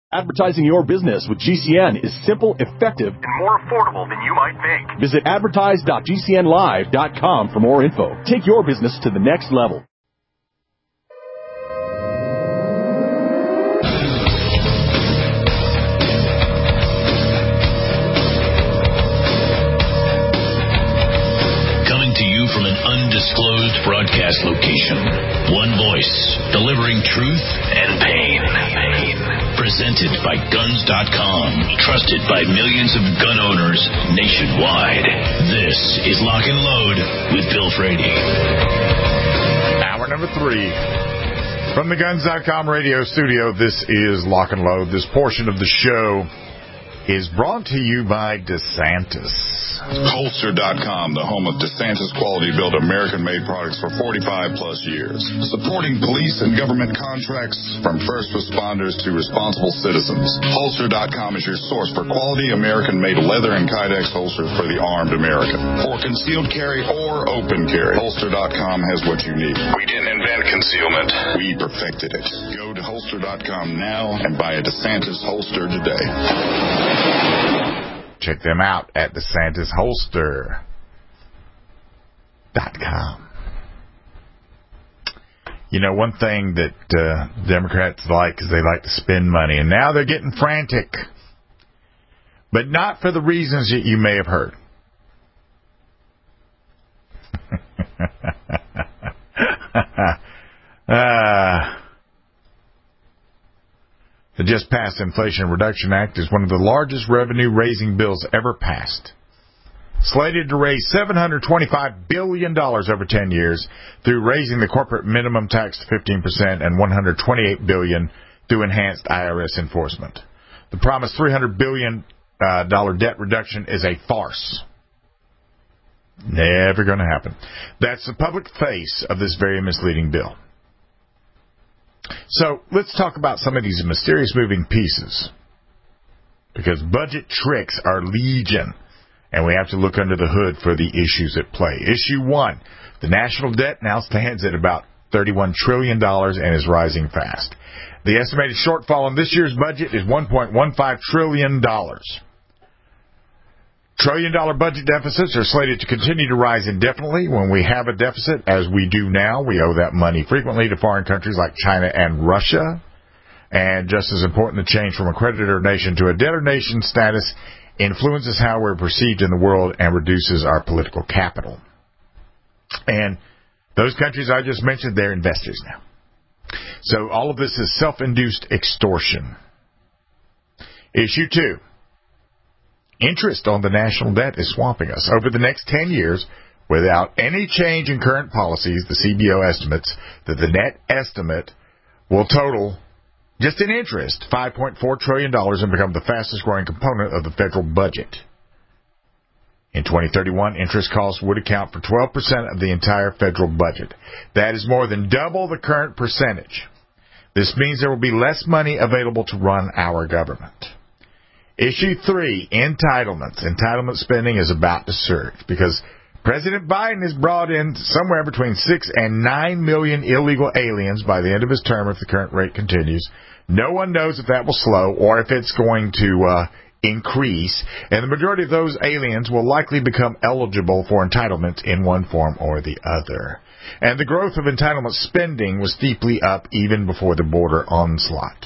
Advertising your business with GCN is simple, effective, and more affordable than you might think. Visit advertise.gcnlive.com for more info. Take your business to the next level. Coming to you from an undisclosed broadcast location. One voice, delivering truth and pain. Presented by Guns.com, trusted by millions of gun owners nationwide. This is Lock and Load with Bill Frady. Hour number 3. From the Guns.com radio studio, this is Lock and Load. This portion of the show is brought to you by DeSantis. Holster.com, the home of DeSantis quality-built American-made products for 45-plus years. Supporting police and government contracts from first responders to responsible citizens. Holster.com is your source for quality American-made leather and Kydex holsters for the armed American. For concealed carry or open carry, Holster.com has what you need. We didn't invent concealment. We perfected it. Go to Holster.com now and buy a DeSantis holster today. Check them out at DeSantisHolster.com. You know, one thing that Democrats like is they like to spend money, and now they're getting frantic. But not for the reasons that you may have heard. The just-passed Inflation Reduction Act is one of the largest revenue-raising bills ever passed. Slated to raise $725 billion over 10 years through raising the corporate minimum tax to 15% and $128 billion through enhanced IRS enforcement. The promised $300 billion debt reduction is a farce. Never going to happen. That's the public face of this very misleading bill. So let's talk about some of these mysterious moving pieces, because budget tricks are legion, and we have to look under the hood for the issues at play. Issue 1, the national debt now stands at about $31 trillion and is rising fast. The estimated shortfall in this year's budget is $1.15 trillion. Trillion-dollar budget deficits are slated to continue to rise indefinitely. When we have a deficit, as we do now, we owe that money frequently to foreign countries like China and Russia. And just as important, the change from a creditor nation to a debtor nation status influences how we're perceived in the world and reduces our political capital. And those countries I just mentioned, they're investors now. So all of this is self-induced extortion. Issue 2. Interest on the national debt is swamping us. Over the next 10 years, without any change in current policies, the CBO estimates that the net estimate will total, just in interest, $5.4 trillion and become the fastest-growing component of the federal budget. In 2031, interest costs would account for 12% of the entire federal budget. That is more than double the current percentage. This means there will be less money available to run our government. Issue 3, entitlements. Entitlement spending is about to surge because President Biden has brought in somewhere between 6 and 9 million illegal aliens by the end of his term if the current rate continues. No one knows if that will slow or if it's going to increase, and the majority of those aliens will likely become eligible for entitlement in one form or the other. And the growth of entitlement spending was steeply up even before the border onslaught.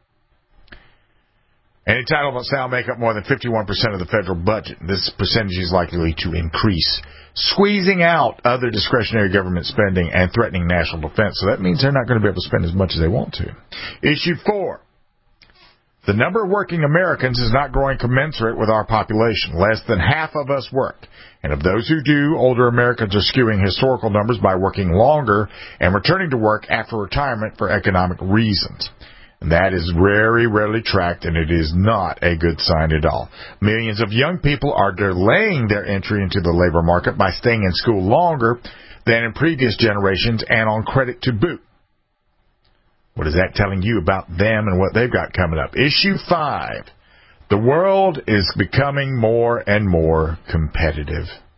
And entitlements now make up more than 51% of the federal budget. This percentage is likely to increase, squeezing out other discretionary government spending and threatening national defense. So that means they're not going to be able to spend as much as they want to. Issue 4. The number of working Americans is not growing commensurate with our population. Less than half of us work. And of those who do, older Americans are skewing historical numbers by working longer and returning to work after retirement for economic reasons. And that is very rarely tracked, and it is not a good sign at all. Millions of young people are delaying their entry into the labor market by staying in school longer than in previous generations and on credit to boot. What is that telling you about them and what they've got coming up? Issue 5. The world is becoming more and more competitive.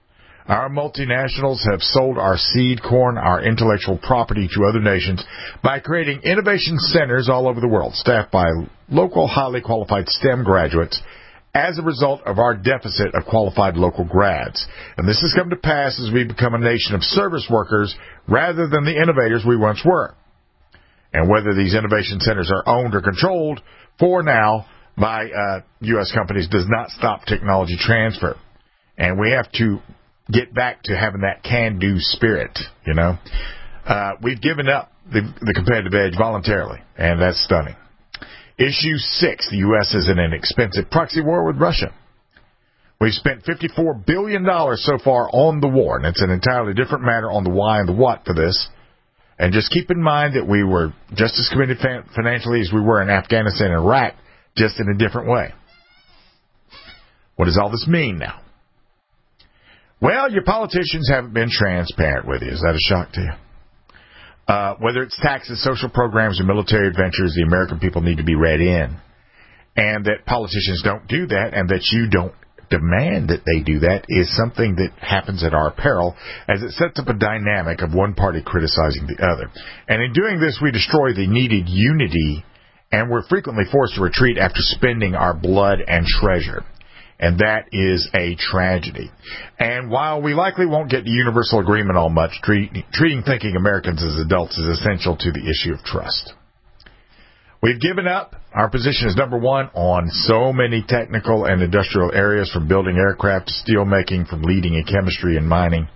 Our multinationals have sold our seed corn, our intellectual property to other nations by creating innovation centers all over the world, staffed by local, highly qualified STEM graduates as a result of our deficit of qualified local grads. And this has come to pass as we become a nation of service workers rather than the innovators we once were. And whether these innovation centers are owned or controlled for now by U.S. companies does not stop technology transfer. And we have to get back to having that can-do spirit, you know. We've given up the competitive edge voluntarily, and that's stunning. Issue 6, the U.S. is in an expensive proxy war with Russia. We've spent $54 billion so far on the war, and it's an entirely different matter on the why and the what for this. And just keep in mind that we were just as committed financially as we were in Afghanistan and Iraq, just in a different way. What does all this mean now? Well, your politicians haven't been transparent with you. Is that a shock to you? Whether it's taxes, social programs, or military adventures, the American people need to be read in. And that politicians don't do that, and that you don't demand that they do that, is something that happens at our peril, as it sets up a dynamic of one party criticizing the other. And in doing this, we destroy the needed unity, and we're frequently forced to retreat after spending our blood and treasure. And that is a tragedy. And while we likely won't get to universal agreement on much, treating thinking Americans as adults is essential to the issue of trust. We've given up. Our position is number one on so many technical and industrial areas, from building aircraft to steel making, from leading in chemistry and mining.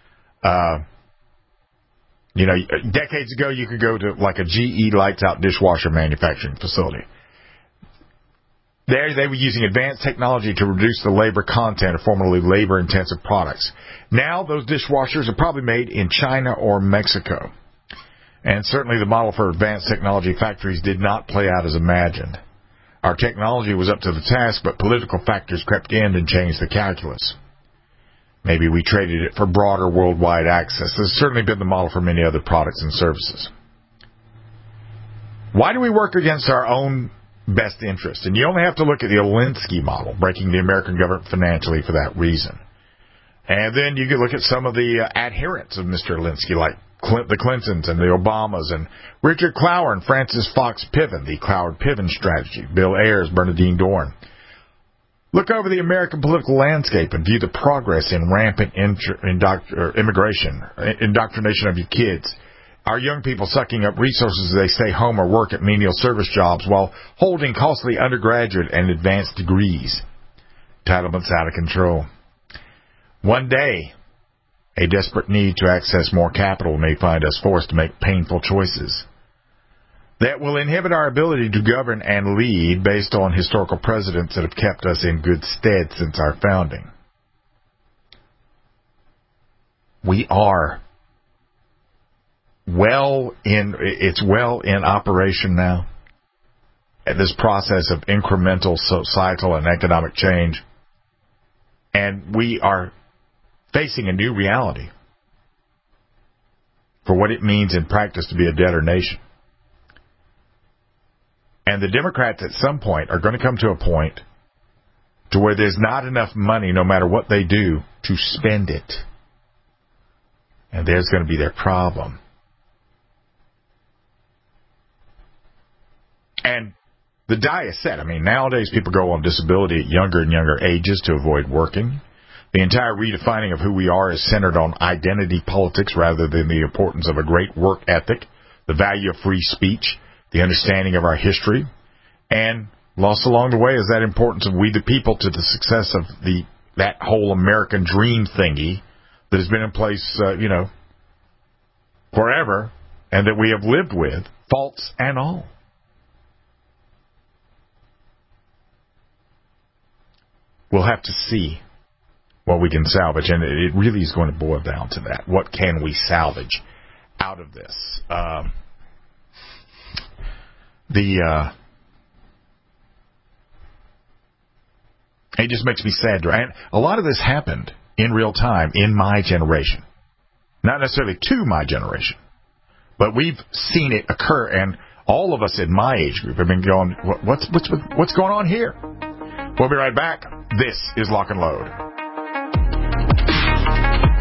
Decades ago, you could go to like a GE lights out dishwasher manufacturing facility. There, they were using advanced technology to reduce the labor content of formerly labor-intensive products. Now, those dishwashers are probably made in China or Mexico. And certainly the model for advanced technology factories did not play out as imagined. Our technology was up to the task, but political factors crept in and changed the calculus. Maybe we traded it for broader worldwide access. This has certainly been the model for many other products and services. Why do we work against our own best interest? And you only have to look at the Alinsky model, breaking the American government financially for that reason. And then you can look at some of the adherents of Mr. Alinsky, like the Clintons and the Obamas, and Richard Clower and Francis Fox Piven, the Cloward-Piven strategy, Bill Ayers, Bernardine Dohrn. Look over the American political landscape and view the progress in rampant immigration, indoctrination of your kids, our young people sucking up resources as they stay home or work at menial service jobs while holding costly undergraduate and advanced degrees. Entitlements out of control. One day, a desperate need to access more capital may find us forced to make painful choices that will inhibit our ability to govern and lead based on historical precedents that have kept us in good stead since our founding. We are well in operation now, at this process of incremental societal and economic change, and we are facing a new reality for what it means in practice to be a debtor nation. And the Democrats at some point are going to come to a point to where there's not enough money, no matter what they do, to spend it. And there's going to be their problem. And the die is set. I mean, nowadays people go on disability at younger and younger ages to avoid working. The entire redefining of who we are is centered on identity politics rather than the importance of a great work ethic, the value of free speech, the understanding of our history, and lost along the way is that importance of we the people to the success of that whole American dream thingy that has been in place, forever, and that we have lived with, faults and all. We'll have to see what we can salvage, and it really is going to boil down to that. What can we salvage out of this? It just makes me sad. And a lot of this happened in real time in my generation. Not necessarily to my generation, but we've seen it occur, and all of us in my age group have been going, what's going on here? We'll be right back. This is Lock and Load.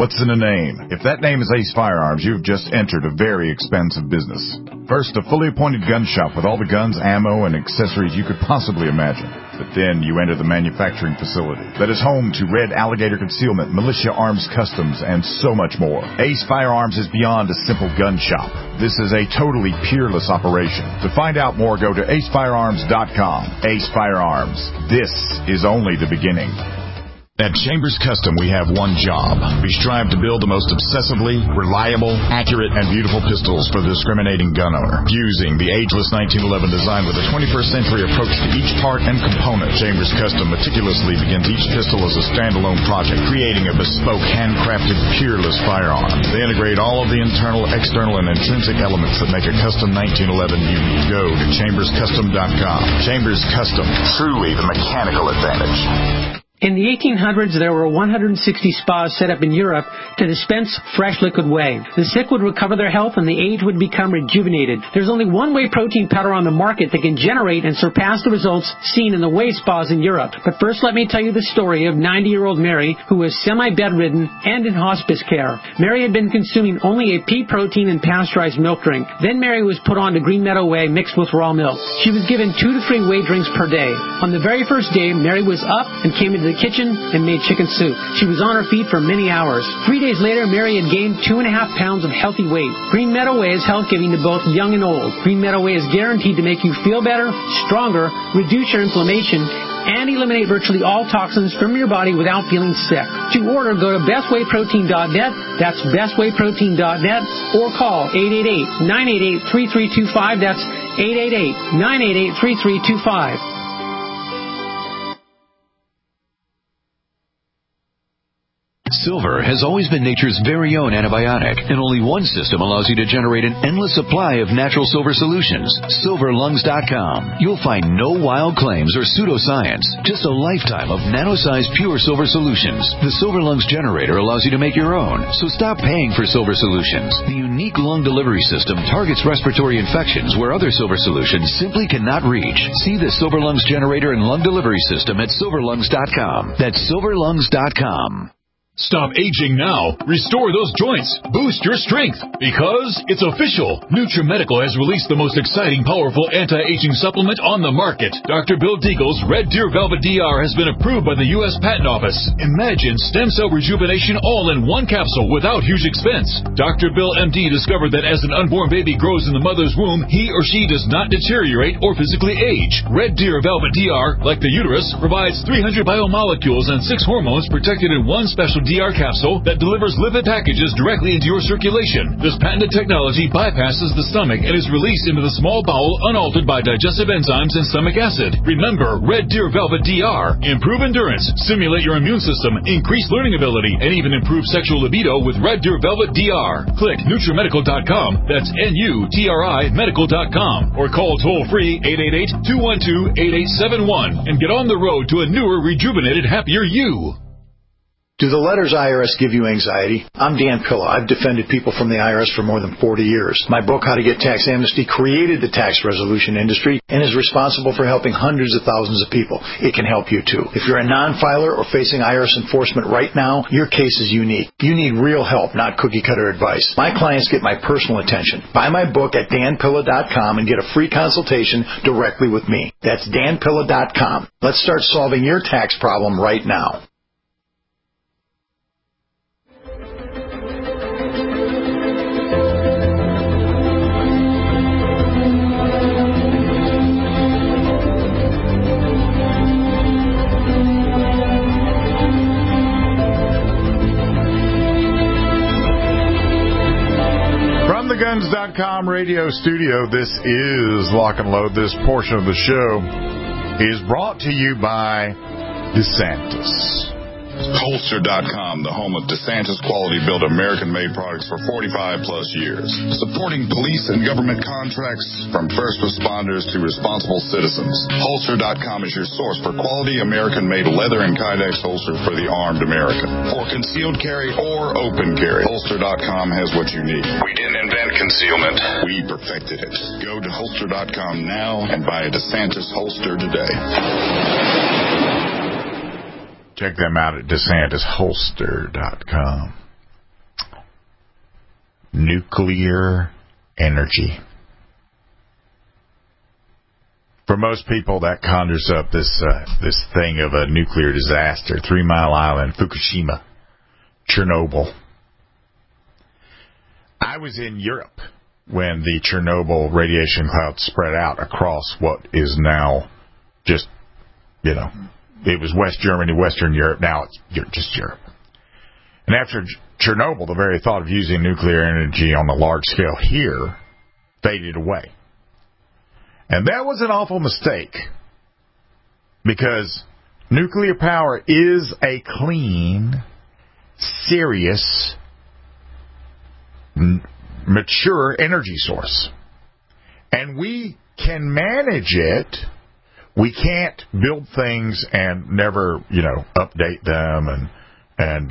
What's in a name? If that name is Ace Firearms, you've just entered a very expensive business. First, a fully appointed gun shop with all the guns, ammo, and accessories you could possibly imagine. But then you enter the manufacturing facility that is home to Red Alligator Concealment, Militia Arms Customs, and so much more. Ace Firearms is beyond a simple gun shop. This is a totally peerless operation. To find out more, go to acefirearms.com. Ace Firearms. This is only the beginning. At Chambers Custom, we have one job. We strive to build the most obsessively, reliable, accurate, and beautiful pistols for the discriminating gun owner. Using the ageless 1911 design with a 21st century approach to each part and component, Chambers Custom meticulously begins each pistol as a standalone project, creating a bespoke, handcrafted, peerless firearm. They integrate all of the internal, external, and intrinsic elements that make a custom 1911 unique. Go to chamberscustom.com. Chambers Custom, truly the mechanical advantage. In the 1800s, there were 160 spas set up in Europe to dispense fresh liquid whey. The sick would recover their health and the aged would become rejuvenated. There's only one whey protein powder on the market that can generate and surpass the results seen in the whey spas in Europe. But first, let me tell you the story of 90-year-old Mary, who was semi-bedridden and in hospice care. Mary had been consuming only a pea protein and pasteurized milk drink. Then Mary was put on to Green Meadow Whey mixed with raw milk. She was given 2 to 3 whey drinks per day. On the very first day, Mary was up and came into the kitchen and made chicken soup. She was on her feet for many hours. 3 days later, Mary had gained 2.5 pounds of healthy weight. Green Meadow Whey is health-giving to both young and old. Green Meadow Whey is guaranteed to make you feel better, stronger, reduce your inflammation, and eliminate virtually all toxins from your body without feeling sick. To order, go to bestwayprotein.net. That's bestwayprotein.net, or call 888-988-3325. That's 888-988-3325. Silver has always been nature's very own antibiotic, and only one system allows you to generate an endless supply of natural silver solutions. SilverLungs.com. You'll find no wild claims or pseudoscience, just a lifetime of nano-sized pure silver solutions. The Silver Lungs generator allows you to make your own, so stop paying for silver solutions. The unique lung delivery system targets respiratory infections where other silver solutions simply cannot reach. See the Silver Lungs generator and lung delivery system at SilverLungs.com. That's SilverLungs.com. Stop aging now. Restore those joints. Boost your strength. Because it's official. NutriMedical has released the most exciting, powerful anti-aging supplement on the market. Dr. Bill Deagle's Red Deer Velvet DR has been approved by the U.S. Patent Office. Imagine stem cell rejuvenation all in one capsule without huge expense. Dr. Bill MD discovered that as an unborn baby grows in the mother's womb, he or she does not deteriorate or physically age. Red Deer Velvet DR, like the uterus, provides 300 biomolecules and 6 hormones protected in one special DR capsule that delivers lipid packages directly into your circulation. This patented technology bypasses the stomach and is released into the small bowel unaltered by digestive enzymes and stomach acid. Remember, Red Deer Velvet DR. Improve endurance, stimulate your immune system, increase learning ability, and even improve sexual libido with Red Deer Velvet DR. Click NutriMedical.com, that's NUTRI Medical.com, or call toll-free 888-212-8871 and get on the road to a newer, rejuvenated, happier you. Do the letters IRS give you anxiety? I'm Dan Pilla. I've defended people from the IRS for more than 40 years. My book, How to Get Tax Amnesty, created the tax resolution industry and is responsible for helping hundreds of thousands of people. It can help you, too. If you're a non-filer or facing IRS enforcement right now, your case is unique. You need real help, not cookie-cutter advice. My clients get my personal attention. Buy my book at danpilla.com and get a free consultation directly with me. That's danpilla.com. Let's start solving your tax problem right now. Guns.com radio studio, this is Lock and Load. This portion of the show is brought to you by DeSantis. Holster.com, the home of DeSantis quality-built American-made products for 45-plus years. Supporting police and government contracts from first responders to responsible citizens. Holster.com is your source for quality American-made leather and Kydex holsters for the armed American. For concealed carry or open carry, Holster.com has what you need. We didn't invent concealment. We perfected it. Go to Holster.com now and buy a DeSantis holster today. Check them out at DeSantisHolster.com. nuclear energy. For most people, that conjures up this thing of a nuclear disaster, 3 Mile Island, Fukushima, Chernobyl. I was in Europe when the Chernobyl radiation cloud spread out across what is now just, it was West Germany, Western Europe. Now it's just Europe. And after Chernobyl, the very thought of using nuclear energy on a large scale here faded away. And that was an awful mistake, because nuclear power is a clean, serious, mature energy source. And we can manage it. We can't build things and never, update them and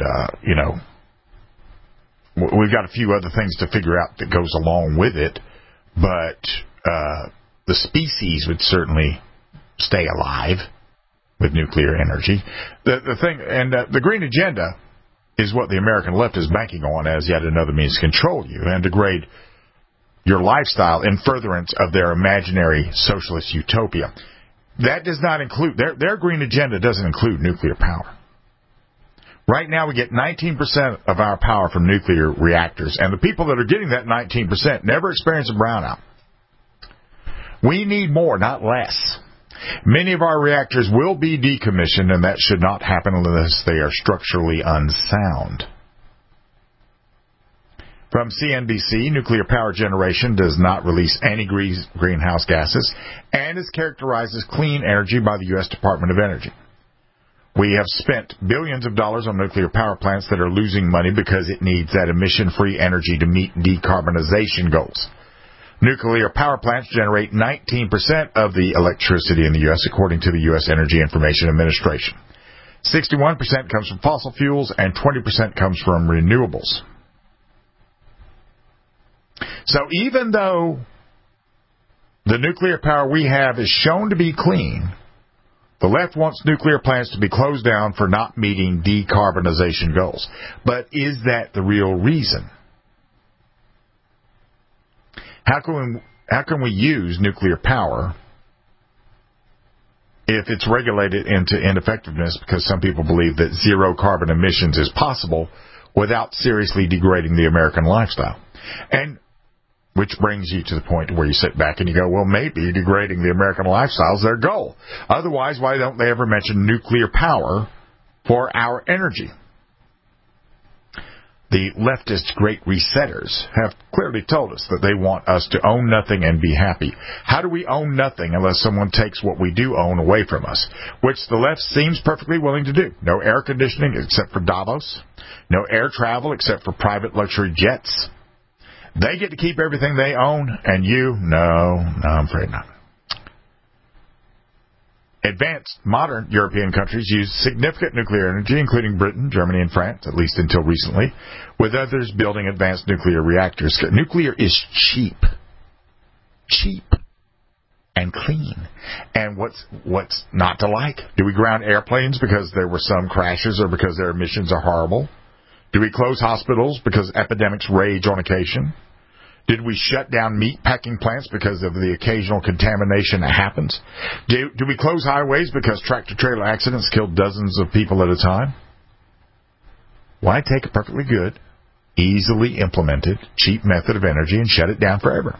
we've got a few other things to figure out that goes along with it, but the species would certainly stay alive with nuclear energy. The thing, and the green agenda is what the American left is banking on as yet another means to control you and degrade your lifestyle in furtherance of their imaginary socialist utopia. That does not include, their green agenda doesn't include nuclear power. Right now we get 19% of our power from nuclear reactors, and the people that are getting that 19% never experience a brownout. We need more, not less. Many of our reactors will be decommissioned, and that should not happen unless they are structurally unsound. From CNBC, nuclear power generation does not release any greenhouse gases and is characterized as clean energy by the U.S. Department of Energy. We have spent billions of dollars on nuclear power plants that are losing money because it needs that emission-free energy to meet decarbonization goals. Nuclear power plants generate 19% of the electricity in the U.S., according to the U.S. Energy Information Administration. 61% comes from fossil fuels and 20% comes from renewables. So even though the nuclear power we have is shown to be clean, the left wants nuclear plants to be closed down for not meeting decarbonization goals. But is that the real reason? How can we use nuclear power if it's regulated into ineffectiveness because some people believe that zero carbon emissions is possible without seriously degrading the American lifestyle? And which brings you to the point where you sit back and you go, well, maybe degrading the American lifestyle is their goal. Otherwise, why don't they ever mention nuclear power for our energy? The leftist great resetters have clearly told us that they want us to own nothing and be happy. How do we own nothing unless someone takes what we do own away from us? Which the left seems perfectly willing to do. No air conditioning except for Davos. No air travel except for private luxury jets. They get to keep everything they own, and you? No, I'm afraid not. Advanced, modern European countries use significant nuclear energy, including Britain, Germany, and France, at least until recently, with others building advanced nuclear reactors. Nuclear is cheap. Cheap. And clean. And what's not to like? Do we ground airplanes because there were some crashes or because their emissions are horrible? Do we close hospitals because epidemics rage on occasion? Did we shut down meat packing plants because of the occasional contamination that happens? Do we close highways because tractor-trailer accidents kill dozens of people at a time? Why take a perfectly good, easily implemented, cheap method of energy and shut it down forever?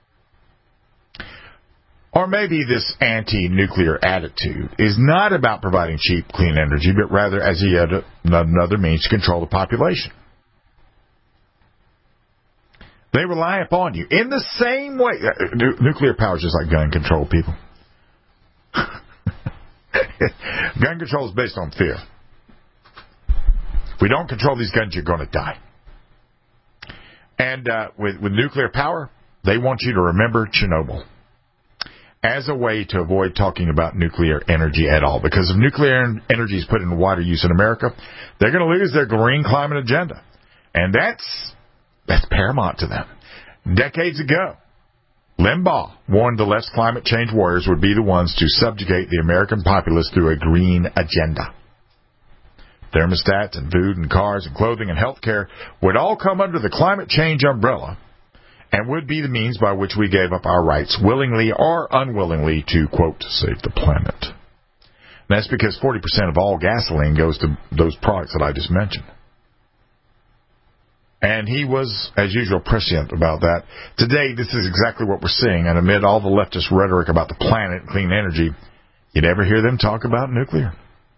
Or maybe this anti-nuclear attitude is not about providing cheap, clean energy, but rather as yet another means to control the population. They rely upon you in the same way. Nuclear power is just like gun control, people. Gun control is based on fear. If we don't control these guns, you're going to die. And with nuclear power, they want you to remember Chernobyl as a way to avoid talking about nuclear energy at all. Because if nuclear energy is put into wider use in America, they're going to lose their green climate agenda. And that's paramount to them. Decades ago, Limbaugh warned the left's climate change warriors would be the ones to subjugate the American populace through a green agenda. thermostats and food and cars and clothing and health care would all come under the climate change umbrella and would be the means by which we gave up our rights, willingly or unwillingly, to, quote, save the planet. And that's because 40% of all gasoline goes to those products that I just mentioned. And he was, as usual, prescient about that. Today, this is exactly what we're seeing. And amid all the leftist rhetoric about the planet and clean energy, you never hear them talk about nuclear.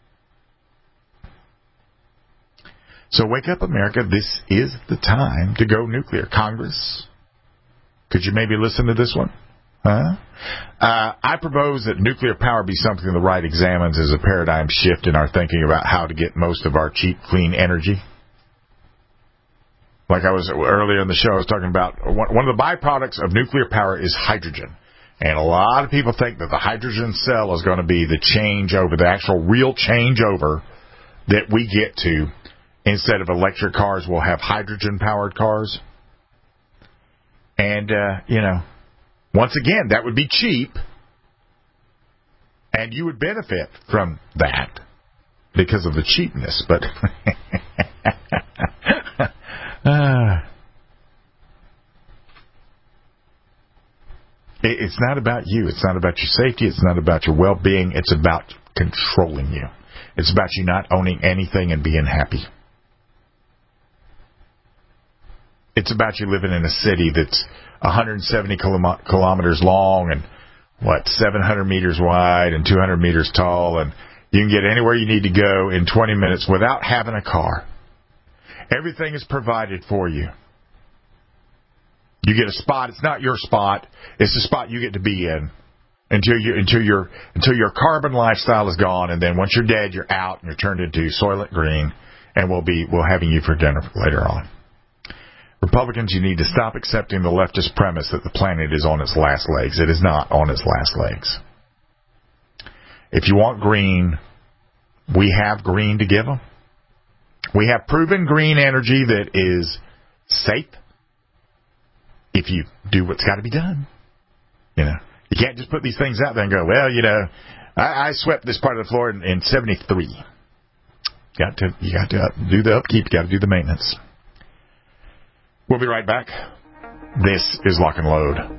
So wake up, America. This is the time to go nuclear. Congress, could you maybe listen to this one? Huh? I propose that nuclear power be something the right examines as a paradigm shift in our thinking about how to get most of our cheap, clean energy. Like I was earlier in the show, I was talking about one of the byproducts of nuclear power is hydrogen. And a lot of people think that the hydrogen cell is going to be the changeover, the actual real changeover that we get to. Instead of electric cars, we'll have hydrogen-powered cars. And, once again, that would be cheap. And you would benefit from that because of the cheapness. But it's not about you. It's not about your safety. It's not about your well-being. It's about controlling you. It's about you not owning anything and being happy. It's about you living in a city that's 170 kilometers long and, 700 meters wide and 200 meters tall, and you can get anywhere you need to go in 20 minutes without having a car. Everything is provided for you. You get a spot. It's not your spot. It's the spot you get to be in until your carbon lifestyle is gone, and then once you're dead, you're out and you're turned into Soylent Green, and we'll having you for dinner later on. Republicans, you need to stop accepting the leftist premise that the planet is on its last legs. It is not on its last legs. If you want green, we have green to give them. We have proven green energy that is safe if you do what's got to be done. You can't just put these things out there and go, well, I swept this part of the floor in 73. You got to do the upkeep. You got to do the maintenance. We'll be right back. This is Lock and Load.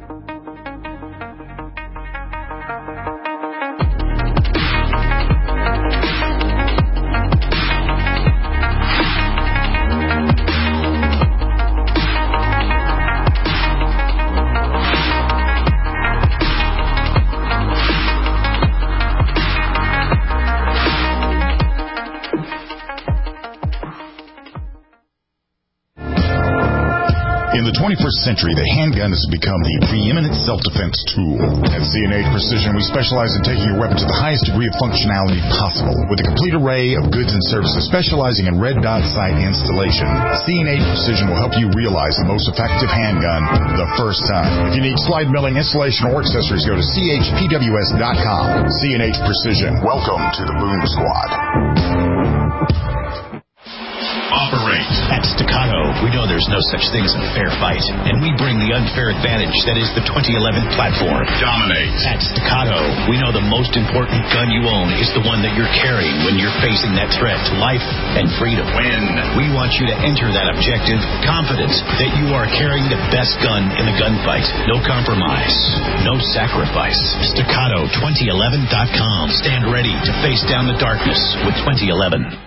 In the 21st century, the handgun has become the preeminent self-defense tool. At C&H Precision, we specialize in taking your weapon to the highest degree of functionality possible. With a complete array of goods and services specializing in red dot sight installation, C&H Precision will help you realize the most effective handgun the first time. If you need slide milling, installation, or accessories, go to chpws.com. C&H Precision. Welcome to the Boom Squad. Operate. At Staccato, we know there's no such thing as a fair fight, and we bring the unfair advantage that is the 2011 platform. Dominate. At Staccato, we know the most important gun you own is the one that you're carrying when you're facing that threat to life and freedom. Win. We want you to enter that objective confident that you are carrying the best gun in the gunfight. No compromise. No sacrifice. Staccato2011.com. Stand ready to face down the darkness with 2011.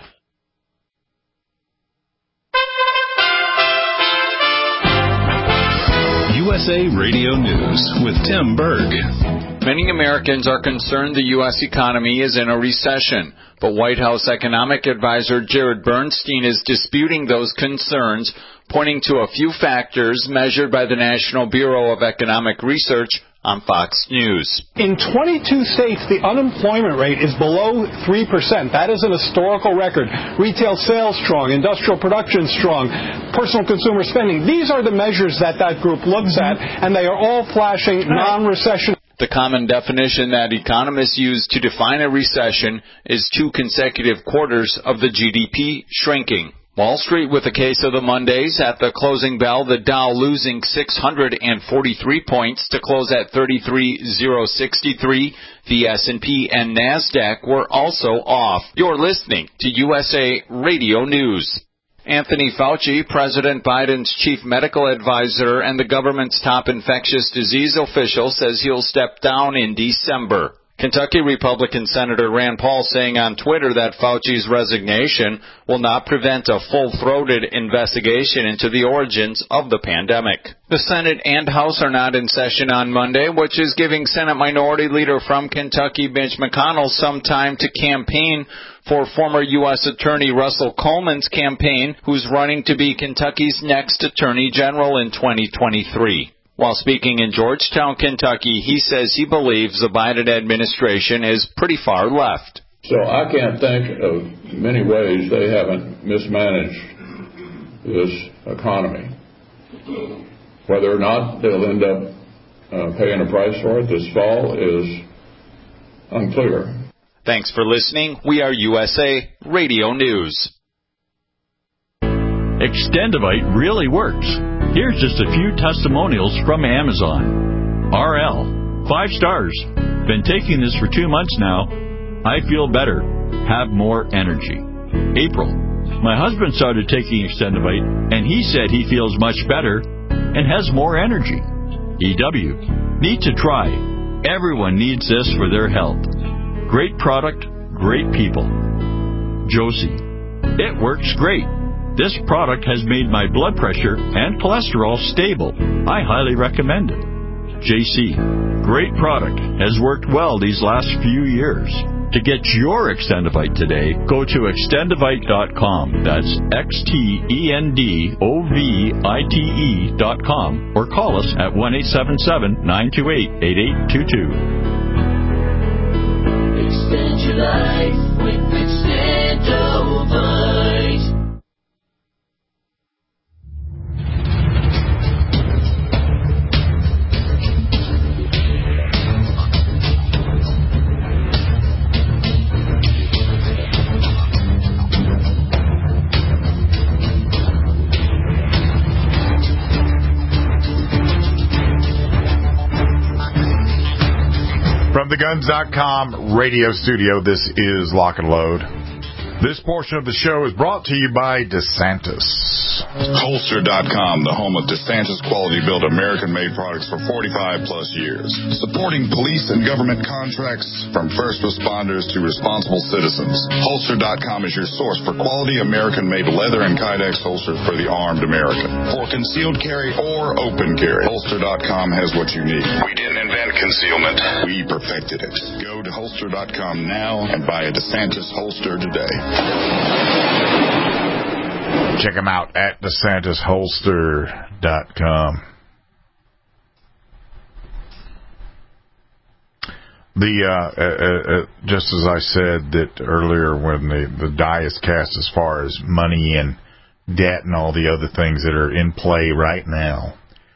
USA Radio News with Tim Berg. Many Americans are concerned the U.S. economy is in a recession, but White House economic advisor Jared Bernstein is disputing those concerns, pointing to a few factors measured by the National Bureau of Economic Research on Fox News. In 22 states, the unemployment rate is below 3%. That is an historical record. Retail sales strong, industrial production strong, personal consumer spending. These are the measures that group looks at, and they are all flashing non-recession. The common definition that economists use to define a recession is 2 consecutive quarters of the GDP shrinking. Wall Street with a case of the Mondays. At the closing bell, the Dow losing 643 points to close at 33,063. The S&P and NASDAQ were also off. You're listening to USA Radio News. Anthony Fauci, President Biden's chief medical advisor and the government's top infectious disease official, says he'll step down in December. Kentucky Republican Senator Rand Paul saying on Twitter that Fauci's resignation will not prevent a full-throated investigation into the origins of the pandemic. The Senate and House are not in session on Monday, which is giving Senate Minority Leader from Kentucky Mitch McConnell some time to campaign for former U.S. Attorney Russell Coleman's campaign, who's running to be Kentucky's next Attorney General in 2023. While speaking in Georgetown, Kentucky, he says he believes the Biden administration is pretty far left. So I can't think of many ways they haven't mismanaged this economy. Whether or not they'll end up paying a price for it this fall is unclear. Thanks for listening. We are USA Radio News. Extendivite really works. Here's just a few testimonials from Amazon. RL, 5 stars. Been taking this for 2 months now. I feel better. Have more energy. April, my husband started taking Extendivite, and he said he feels much better and has more energy. EW, need to try. Everyone needs this for their health. Great product, great people. Josie, it works great. This product has made my blood pressure and cholesterol stable. I highly recommend it. JC, great product. Has worked well these last few years. To get your Extendivite today, go to extendivite.com. That's XTENDOVITE.com or call us at 1-877-928-8822. Extend your life with Extendivite. From the Guns.com radio studio, this is Lock and Load. This portion of the show is brought to you by DeSantis. Holster.com, the home of DeSantis quality-built American-made products for 45-plus years. Supporting police and government contracts from first responders to responsible citizens. Holster.com is your source for quality American-made leather and Kydex holsters for the armed American. For concealed carry or open carry, Holster.com has what you need. We didn't invent concealment. We perfected it. Go to Holster.com now and buy a DeSantis holster today. Check them out at DeSantisHolster.com. Just as I said that earlier, when the die is cast as far as money and debt and all the other things that are in play right now,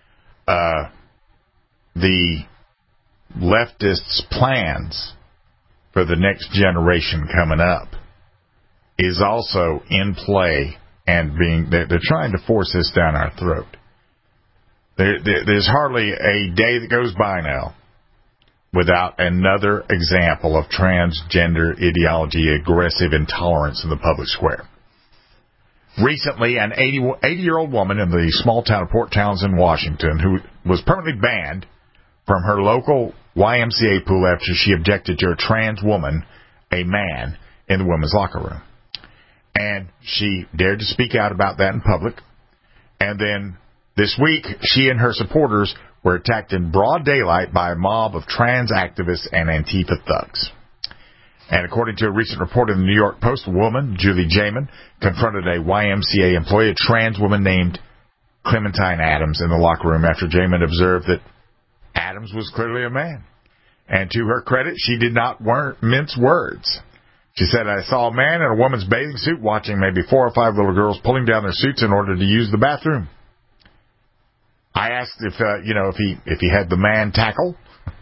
the leftists' plans for the next generation coming up is also in play, and they're trying to force this down our throat. There's hardly a day that goes by now without another example of transgender ideology, aggressive intolerance in the public square. Recently, an 80-year-old woman in the small town of Port Townsend, Washington, who was permanently banned from her local YMCA pool after she objected to a trans woman, a man, in the women's locker room. And she dared to speak out about that in public. And then this week, she and her supporters were attacked in broad daylight by a mob of trans activists and Antifa thugs. And according to a recent report in the New York Post, a woman, Julie Jamin, confronted a YMCA employee, a trans woman named Clementine Adams, in the locker room after Jamin observed that Adams was clearly a man. And to her credit, she did not mince words. She said, "I saw a man in a woman's bathing suit watching maybe 4 or 5 little girls pulling down their suits in order to use the bathroom. I asked if he had the man tackle,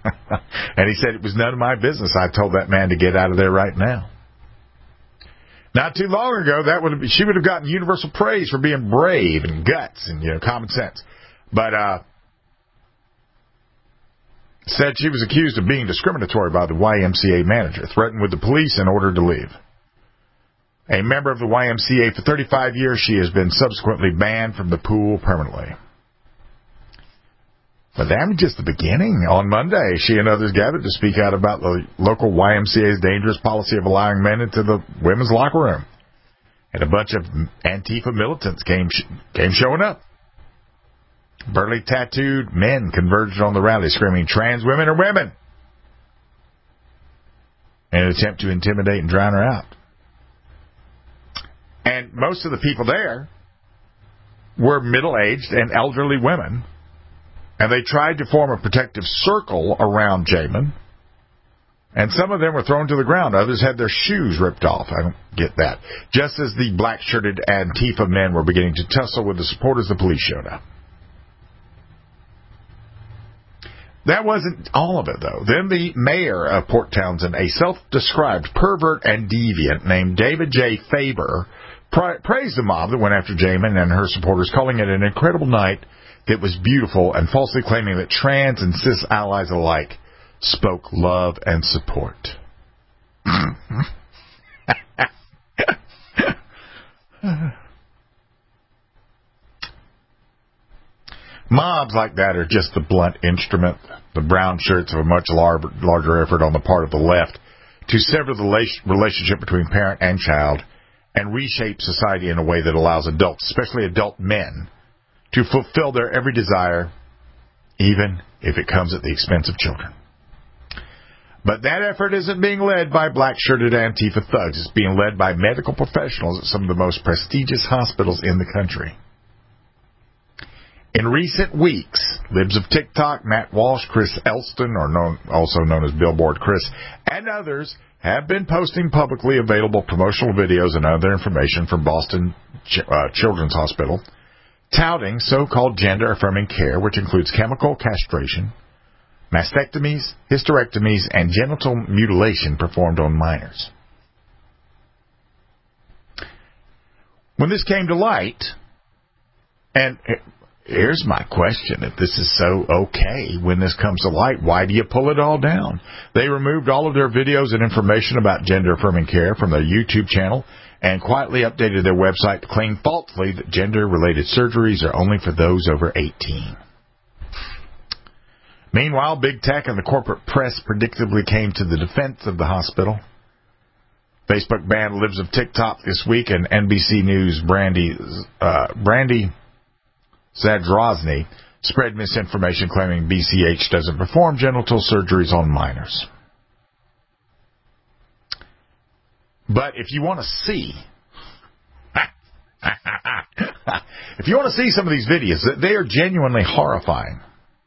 and he said it was none of my business. I told that man to get out of there right now." Not too long ago, she would have gotten universal praise for being brave and guts and common sense. But said she was accused of being discriminatory by the YMCA manager, threatened with the police and ordered to leave. A member of the YMCA for 35 years, she has been subsequently banned from the pool permanently. But that was just the beginning. On Monday, she and others gathered to speak out about the local YMCA's dangerous policy of allowing men into the women's locker room. And a bunch of Antifa militants came showing up. Burly tattooed men converged on the rally, screaming, "Trans women are women," in an attempt to intimidate and drown her out. And most of the people there were middle-aged and elderly women. And they tried to form a protective circle around Jamin. And some of them were thrown to the ground. Others had their shoes ripped off. I don't get that. Just as the black-shirted Antifa men were beginning to tussle with the supporters, the police showed up. That wasn't all of it, though. Then the mayor of Port Townsend, a self-described pervert and deviant named David J. Faber, praised the mob that went after Jamin and her supporters, calling it an incredible night that was beautiful, and falsely claiming that trans and cis allies alike spoke love and support. Mobs like that are just the blunt instrument, the brown shirts of a much larger effort on the part of the left to sever the relationship between parent and child and reshape society in a way that allows adults, especially adult men, to fulfill their every desire, even if it comes at the expense of children. But that effort isn't being led by black-shirted Antifa thugs. It's being led by medical professionals at some of the most prestigious hospitals in the country. In recent weeks, libs of TikTok, Matt Walsh, Chris Elston, also known as Billboard Chris, and others have been posting publicly available promotional videos and other information from Boston Children's Hospital, touting so-called gender-affirming care, which includes chemical castration, mastectomies, hysterectomies, and genital mutilation performed on minors. When this came to light, and here's my question, if this is so okay when this comes to light, why do you pull it all down? They removed all of their videos and information about gender-affirming care from their YouTube channel and quietly updated their website to claim falsely that gender-related surgeries are only for those over 18. Meanwhile, big tech and the corporate press predictably came to the defense of the hospital. Facebook banned libs of TikTok this week, and NBC News' Brandy Zadrozny spread misinformation claiming BCH doesn't perform genital surgeries on minors. But if you want to see, some of these videos, they are genuinely horrifying.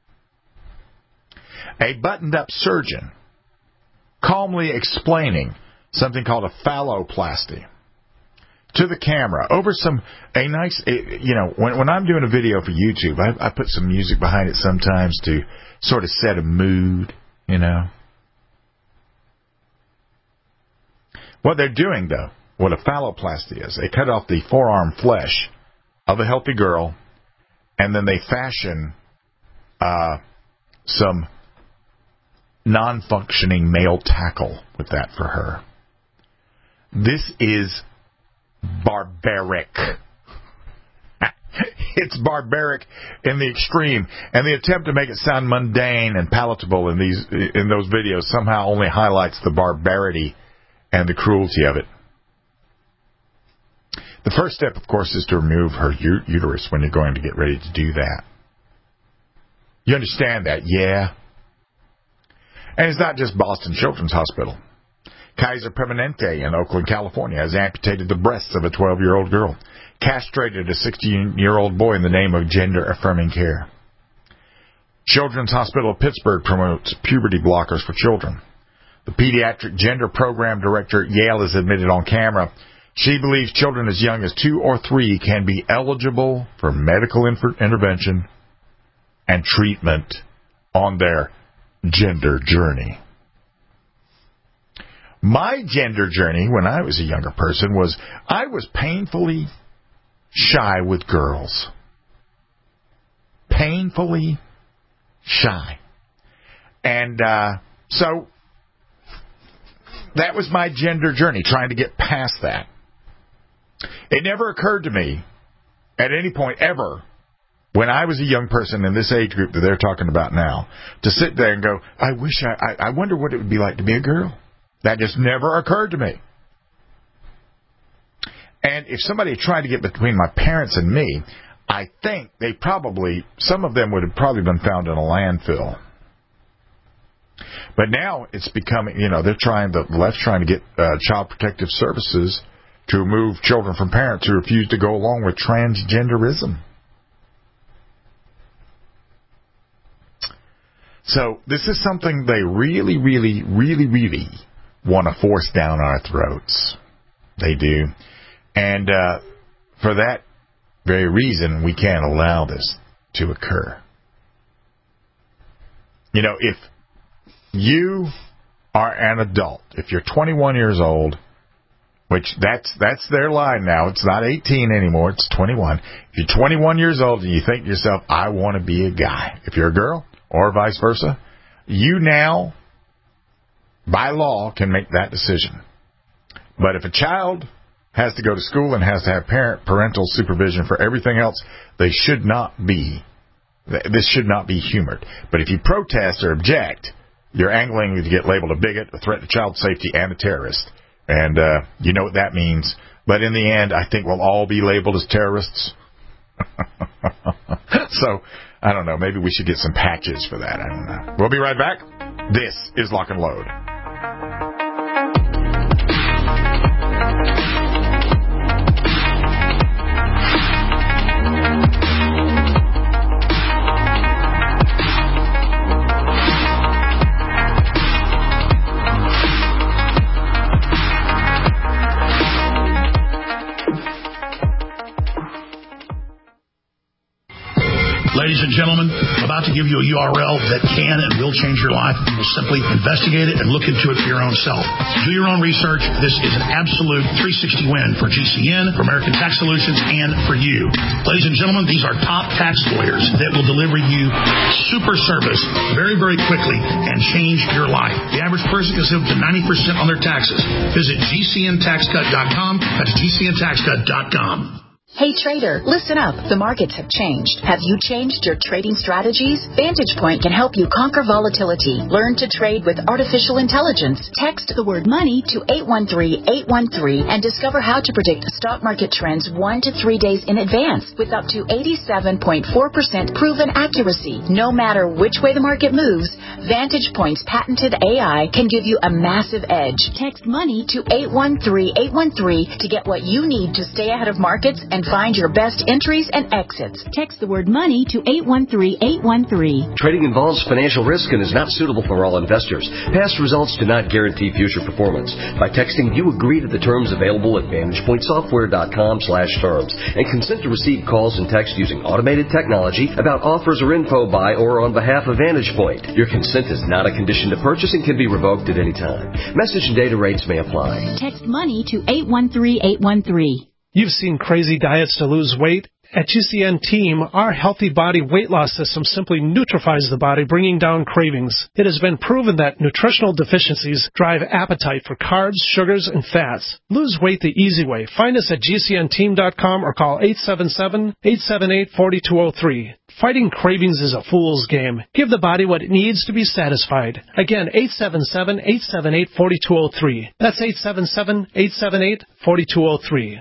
A buttoned-up surgeon calmly explaining something called a phalloplasty to the camera over a nice, when I'm doing a video for YouTube, I put some music behind it sometimes to sort of set a mood, What they're doing, though, what a phalloplasty is, they cut off the forearm flesh of a healthy girl, and then they fashion some non-functioning male tackle with that for her. This is barbaric. It's barbaric in the extreme, and the attempt to make it sound mundane and palatable in those videos somehow only highlights the barbarity and the cruelty of it. The first step, of course, is to remove her uterus when you're going to get ready to do that. You understand that, yeah? And it's not just Boston Children's Hospital. Kaiser Permanente in Oakland, California, has amputated the breasts of a 12-year-old girl, castrated a 16-year-old boy in the name of gender-affirming care. Children's Hospital of Pittsburgh promotes puberty blockers for children. The pediatric gender program director at Yale has admitted on camera she believes children as young as 2 or 3 can be eligible for medical intervention and treatment on their gender journey. My gender journey when I was a younger person was I was painfully shy with girls. Painfully shy. And so that was my gender journey, trying to get past that. It never occurred to me at any point ever when I was a young person in this age group that they're talking about now to sit there and go, I wonder what it would be like to be a girl. That just never occurred to me. And if somebody had tried to get between my parents and me, I think some of them would have probably been found in a landfill. But now it's becoming, the left's trying to get Child Protective Services to remove children from parents who refuse to go along with transgenderism. So this is something they really, really, really, really want to force down our throats. They do. And for that very reason, we can't allow this to occur. If you are an adult, if you're 21 years old, which that's their line now. It's not 18 anymore. It's 21. If you're 21 years old and you think to yourself, I want to be a guy. If you're a girl or vice versa, you now, by law, can make that decision. But if a child has to go to school and has to have parental supervision for everything else, this should not be humored. But if you protest or object, you're angling to get labeled a bigot, a threat to child safety, and a terrorist. And you know what that means. But in the end, I think we'll all be labeled as terrorists. So, I don't know. Maybe we should get some patches for that. I don't know. We'll be right back. This is Lock and Load. Ladies and gentlemen, I'm about to give you a URL that can and will change your life. You will simply investigate it and look into it for your own self. Do your own research. This is an absolute 360 win for GCN, for American Tax Solutions, and for you. Ladies and gentlemen, these are top tax lawyers that will deliver you super service very, very quickly and change your life. The average person can save up to 90% on their taxes. Visit GCNTaxCut.com. That's GCNTaxCut.com. Hey trader, listen up. The markets have changed. Have you changed your trading strategies? Vantage Point can help you conquer volatility. Learn to trade with artificial intelligence. Text the word money to 813-813 and discover how to predict stock market trends 1 to 3 days in advance with up to 87.4% proven accuracy. No matter which way the market moves, Vantage Point's patented AI can give you a massive edge. Text money to 813-813 to get what you need to stay ahead of markets and find your best entries and exits. Text the word money to 813-813. Trading involves financial risk and is not suitable for all investors. Past results do not guarantee future performance. By texting, you agree to the terms available at VantagePointSoftware.com/terms and consent to receive calls and text using automated technology about offers or info by or on behalf of Vantage Point. Your consent is not a condition to purchase and can be revoked at any time. Message and data rates may apply. Text money to 813-813. You've seen crazy diets to lose weight. At GCN Team, our healthy body weight loss system simply neutralizes the body, bringing down cravings. It has been proven that nutritional deficiencies drive appetite for carbs, sugars, and fats. Lose weight the easy way. Find us at GCNteam.com or call 877-878-4203. Fighting cravings is a fool's game. Give the body what it needs to be satisfied. Again, 877-878-4203. That's 877-878-4203.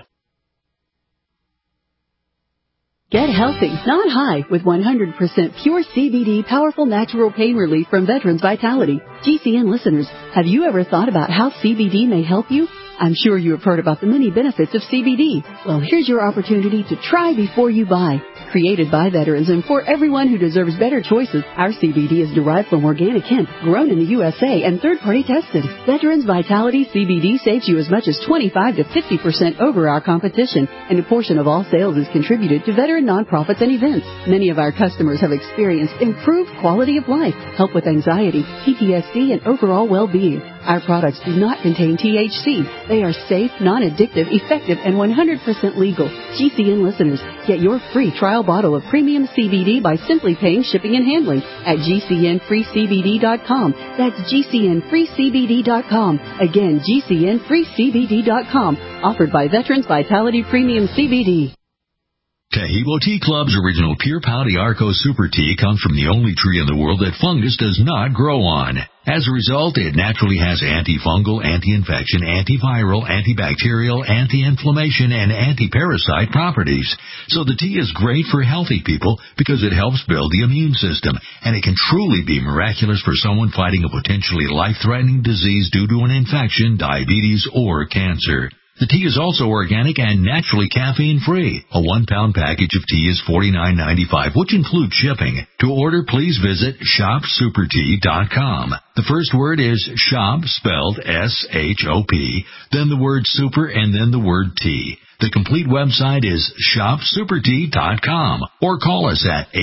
Get healthy, not high, with 100% pure CBD powerful natural pain relief from Veterans Vitality. GCN listeners, have you ever thought about how CBD may help you? I'm sure you have heard about the many benefits of CBD. Well, here's your opportunity to try before you buy. Created by veterans and for everyone who deserves better choices, our CBD is derived from organic hemp, grown in the USA, and third-party tested. Veterans Vitality CBD saves you as much as 25 to 50% over our competition, and a portion of all sales is contributed to veteran nonprofits and events. Many of our customers have experienced improved quality of life, help with anxiety, PTSD, and overall well-being. Our products do not contain THC. They are safe, non-addictive, effective, and 100% legal. GCN listeners, get your free trial bottle of premium CBD by simply paying shipping and handling at GCNFreeCBD.com. That's GCNFreeCBD.com. Again, GCNFreeCBD.com. Offered by Veterans Vitality Premium CBD. Taheebo Tea Club's original Pure Pouty Arco Super Tea comes from the only tree in the world that fungus does not grow on. As a result, it naturally has antifungal, anti-infection, antiviral, antibacterial, anti-inflammation, and anti-parasite properties. So the tea is great for healthy people because it helps build the immune system, and it can truly be miraculous for someone fighting a potentially life-threatening disease due to an infection, diabetes, or cancer. The tea is also organic and naturally caffeine-free. A 1-pound package of tea is $49.95, which includes shipping. To order, please visit shopsupertea.com. The first word is shop, spelled S-H-O-P, then the word super, and then the word tea. The complete website is shopsupertea.com, or call us at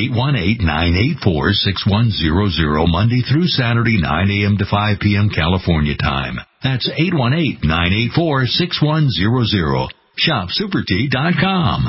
818-984-6100 Monday through Saturday, 9 a.m. to 5 p.m. California time. That's 818-984-6100. shopsupertea.com.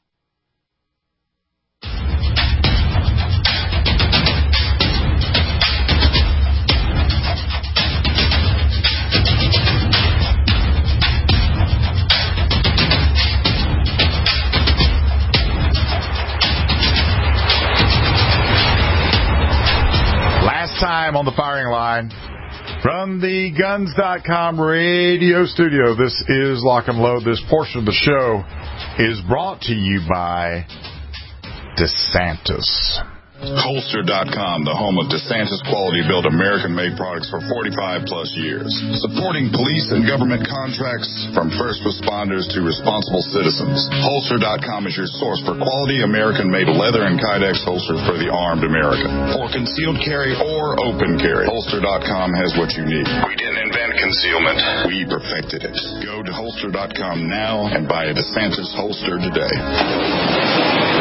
Time on the firing line from the Guns.com radio studio. This is Lock and Load. This portion of the show is brought to you by DeSantis. Holster.com, the home of DeSantis quality-built American-made products for 45-plus years. Supporting police and government contracts from first responders to responsible citizens. Holster.com is your source for quality American-made leather and Kydex holsters for the armed American. For concealed carry or open carry, Holster.com has what you need. We didn't invent concealment. We perfected it. Go to Holster.com now and buy a DeSantis holster today.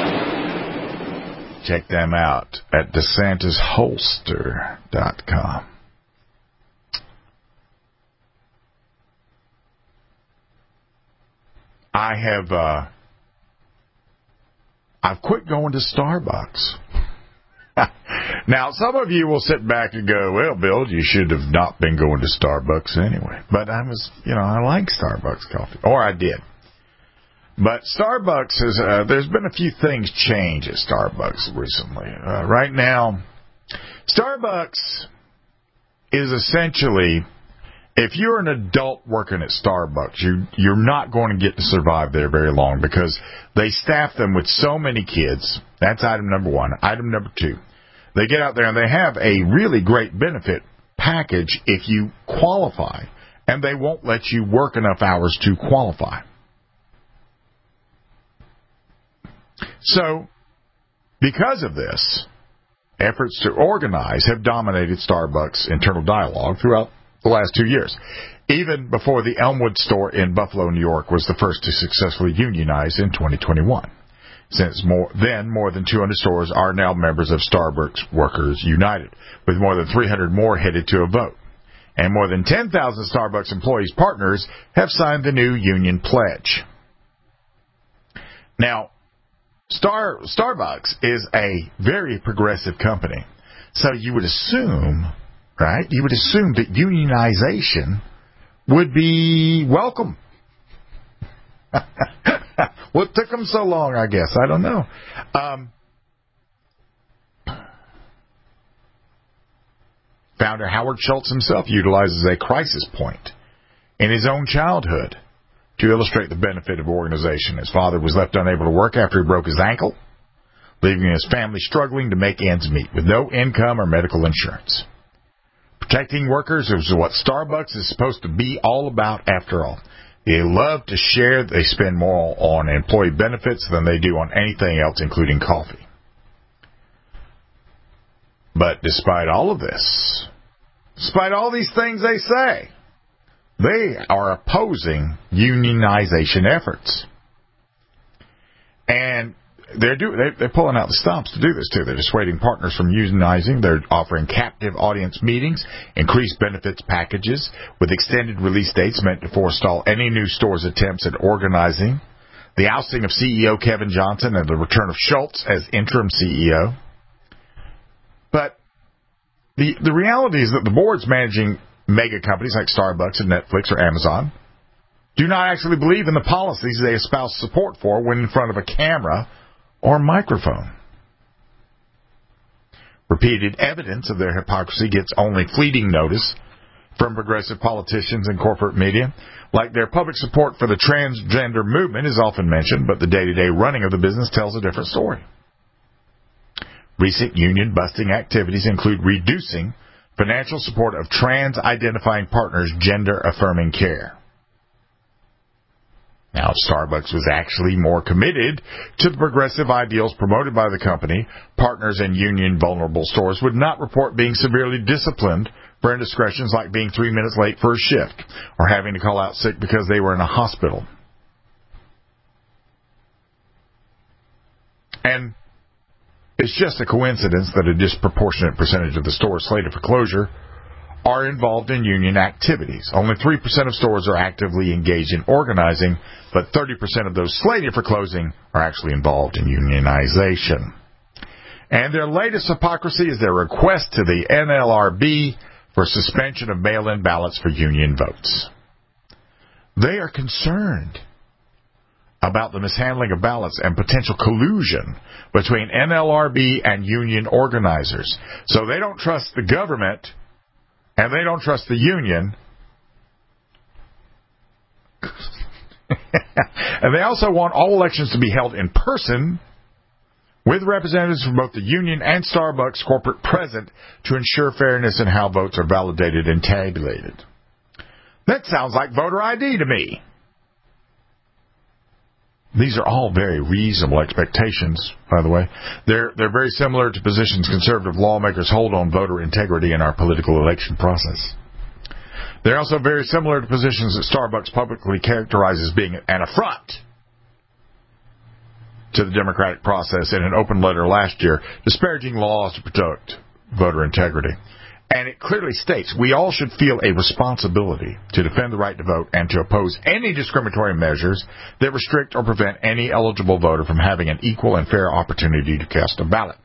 Check them out at DeSantisHolster.com. I've quit going to Starbucks. Now, some of you will sit back and go, well, Bill, you should have not been going to Starbucks anyway. But I like Starbucks coffee. Or I did. But Starbucks there's been a few things change at Starbucks recently. Right now, Starbucks is essentially, if you're an adult working at Starbucks, you're not going to get to survive there very long because they staff them with so many kids. That's item number one. Item number two, they get out there and they have a really great benefit package if you qualify, and they won't let you work enough hours to qualify. So, because of this, efforts to organize have dominated Starbucks' internal dialogue throughout the last 2 years. Even before the Elmwood store in Buffalo, New York was the first to successfully unionize in 2021. Since more than 200 stores are now members of Starbucks Workers United, with more than 300 more headed to a vote. And more than 10,000 Starbucks employees partners have signed the new union pledge. Now, Starbucks is a very progressive company. So you would assume, right? You would assume that unionization would be welcome. What took them so long, I guess? I don't know. Founder Howard Schultz himself utilizes a crisis point in his own childhood to illustrate the benefit of organization. His father was left unable to work after he broke his ankle, leaving his family struggling to make ends meet with no income or medical insurance. Protecting workers is what Starbucks is supposed to be all about after all. They love to share. They spend more on employee benefits than they do on anything else, including coffee. But despite all of this, despite all these things they say, they are opposing unionization efforts. And they're pulling out the stops to do this, too. They're dissuading partners from unionizing. They're offering captive audience meetings, increased benefits packages with extended release dates meant to forestall any new store's attempts at organizing, the ousting of CEO Kevin Johnson and the return of Schultz as interim CEO. But the reality is that the boards managing mega companies like Starbucks and Netflix or Amazon do not actually believe in the policies they espouse support for when in front of a camera or microphone. Repeated evidence of their hypocrisy gets only fleeting notice from progressive politicians and corporate media. Like their public support for the transgender movement is often mentioned, but the day-to-day running of the business tells a different story. Recent union-busting activities include reducing financial support of trans-identifying partners' gender-affirming care. Now, if Starbucks was actually more committed to the progressive ideals promoted by the company, partners in union-vulnerable stores would not report being severely disciplined for indiscretions like being 3 minutes late for a shift or having to call out sick because they were in a hospital. And it's just a coincidence that a disproportionate percentage of the stores slated for closure are involved in union activities. Only 3% of stores are actively engaged in organizing, but 30% of those slated for closing are actually involved in unionization. And their latest hypocrisy is their request to the NLRB for suspension of mail-in ballots for union votes. They are concerned about the mishandling of ballots and potential collusion between NLRB and union organizers. So they don't trust the government and they don't trust the union. And they also want all elections to be held in person with representatives from both the union and Starbucks corporate present to ensure fairness in how votes are validated and tabulated. That sounds like voter ID to me. These are all very reasonable expectations, by the way. They're very similar to positions conservative lawmakers hold on voter integrity in our political election process. They're also very similar to positions that Starbucks publicly characterizes as being an affront to the democratic process in an open letter last year, disparaging laws to protect voter integrity. And it clearly states we all should feel a responsibility to defend the right to vote and to oppose any discriminatory measures that restrict or prevent any eligible voter from having an equal and fair opportunity to cast a ballot.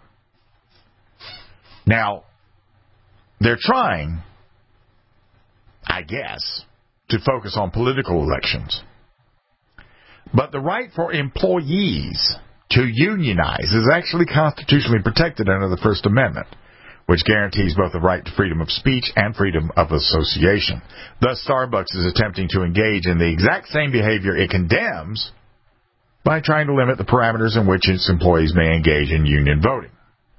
Now, they're trying, I guess, to focus on political elections. But the right for employees to unionize is actually constitutionally protected under the First Amendment, which guarantees both the right to freedom of speech and freedom of association. Thus, Starbucks is attempting to engage in the exact same behavior it condemns by trying to limit the parameters in which its employees may engage in union voting.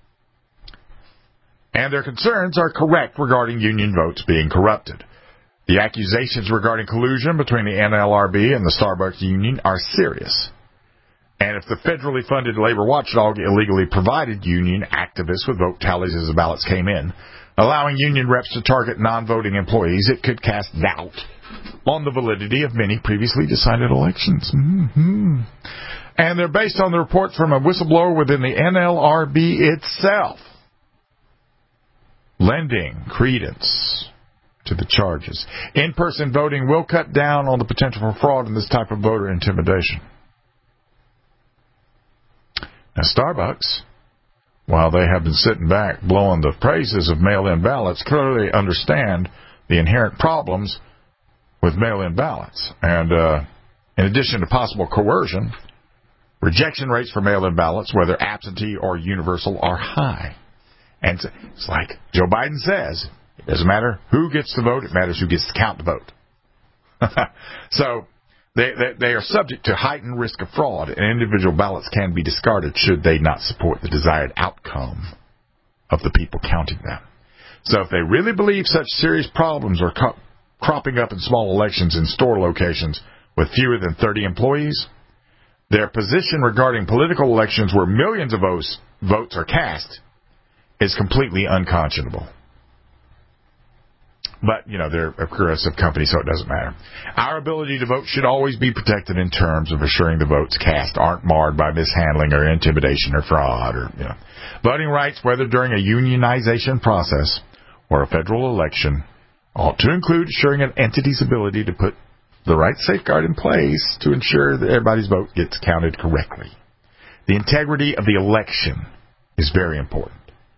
And their concerns are correct regarding union votes being corrupted. The accusations regarding collusion between the NLRB and the Starbucks union are serious. And if the federally funded labor watchdog illegally provided union activists with vote tallies as the ballots came in, allowing union reps to target non-voting employees, it could cast doubt on the validity of many previously decided elections. Mm-hmm. And they're based on the reports from a whistleblower within the NLRB itself, lending credence to the charges. In-person voting will cut down on the potential for fraud in this type of voter intimidation. Now, Starbucks, while they have been sitting back blowing the praises of mail-in ballots, clearly understand the inherent problems with mail-in ballots. And in addition to possible coercion, rejection rates for mail-in ballots, whether absentee or universal, are high. And it's like Joe Biden says, it doesn't matter who gets to vote, it matters who gets to count the vote. So they are subject to heightened risk of fraud, and individual ballots can be discarded should they not support the desired outcome of the people counting them. So if they really believe such serious problems are cropping up in small elections in store locations with fewer than 30 employees, their position regarding political elections where millions of votes are cast is completely unconscionable. But, they're a progressive company, so it doesn't matter. Our ability to vote should always be protected in terms of assuring the votes cast aren't marred by mishandling or intimidation or fraud. Voting rights, whether during a unionization process or a federal election, ought to include assuring an entity's ability to put the right safeguard in place to ensure that everybody's vote gets counted correctly. The integrity of the election is very important.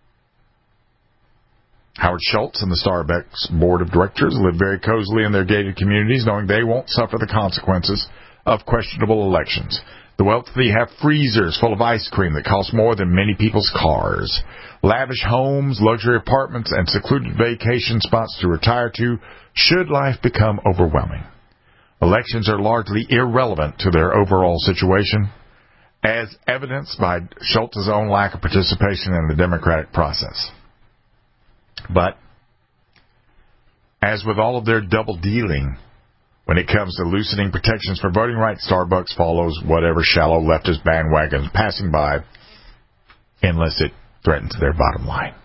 Howard Schultz and the Starbucks board of directors live very cozily in their gated communities, knowing they won't suffer the consequences of questionable elections. The wealthy have freezers full of ice cream that cost more than many people's cars. Lavish homes, luxury apartments, and secluded vacation spots to retire to should life become overwhelming. Elections are largely irrelevant to their overall situation, as evidenced by Schultz's own lack of participation in the democratic process. But, as with all of their double dealing, when it comes to loosening protections for voting rights, Starbucks follows whatever shallow leftist bandwagon is passing by, unless it threatens their bottom line.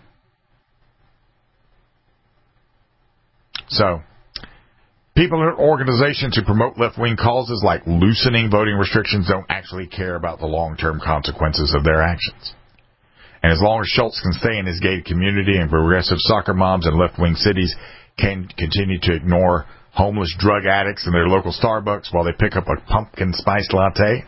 So, people and organizations who promote left-wing causes like loosening voting restrictions don't actually care about the long-term consequences of their actions. And as long as Schultz can stay in his gated community and progressive soccer moms in left-wing cities can continue to ignore homeless drug addicts in their local Starbucks while they pick up a pumpkin spice latte,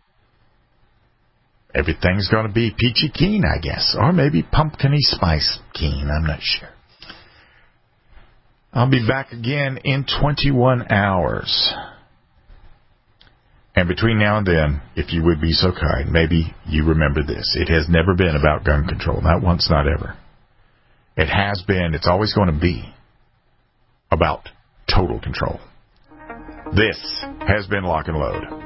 everything's going to be peachy keen, I guess. Or maybe pumpkin-y spice keen, I'm not sure. I'll be back again in 21 hours. And between now and then, if you would be so kind, maybe you remember this. It has never been about gun control. Not once, not ever. It has been, it's always going to be about total control. This has been Lock and Load.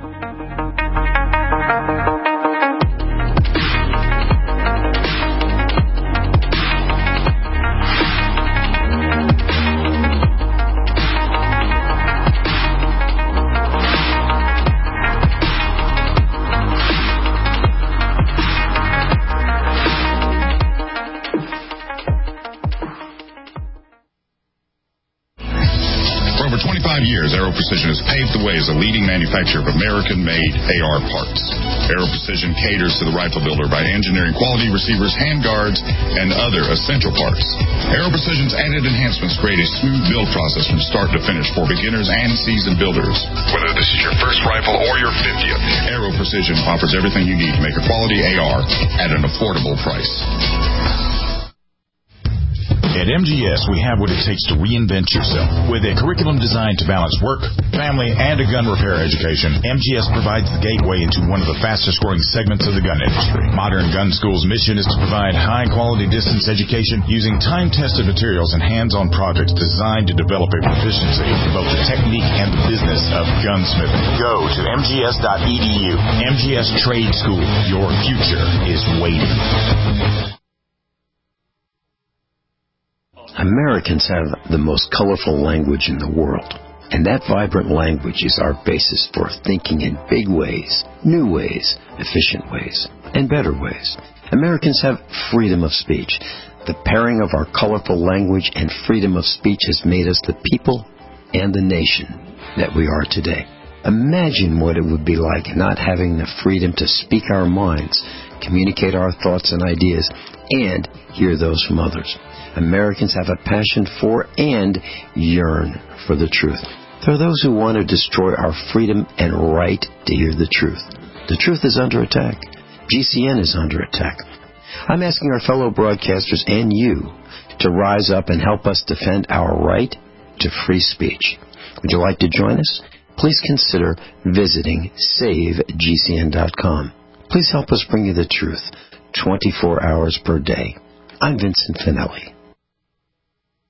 Years, Aero Precision has paved the way as a leading manufacturer of American-made AR parts. Aero Precision caters to the rifle builder by engineering quality receivers, handguards, and other essential parts. Aero Precision's added enhancements create a smooth build process from start to finish for beginners and seasoned builders. Whether this is your first rifle or your 50th, Aero Precision offers everything you need to make a quality AR at an affordable price. At MGS, we have what it takes to reinvent yourself. With a curriculum designed to balance work, family, and a gun repair education, MGS provides the gateway into one of the fastest-growing segments of the gun industry. Modern Gun School's mission is to provide high-quality distance education using time-tested materials and hands-on projects designed to develop a proficiency in both the technique and the business of gunsmithing. Go to mgs.edu. MGS Trade School. Your future is waiting. Americans have the most colorful language in the world, and that vibrant language is our basis for thinking in big ways, new ways, efficient ways, and better ways. Americans have freedom of speech. The pairing of our colorful language and freedom of speech has made us the people and the nation that we are today. Imagine what it would be like not having the freedom to speak our minds, communicate our thoughts and ideas, and hear those from others. Americans have a passion for and yearn for the truth. There are those who want to destroy our freedom and right to hear the truth. The truth is under attack. GCN is under attack. I'm asking our fellow broadcasters and you to rise up and help us defend our right to free speech. Would you like to join us? Please consider visiting SaveGCN.com. Please help us bring you the truth 24 hours per day. I'm Vincent Finelli.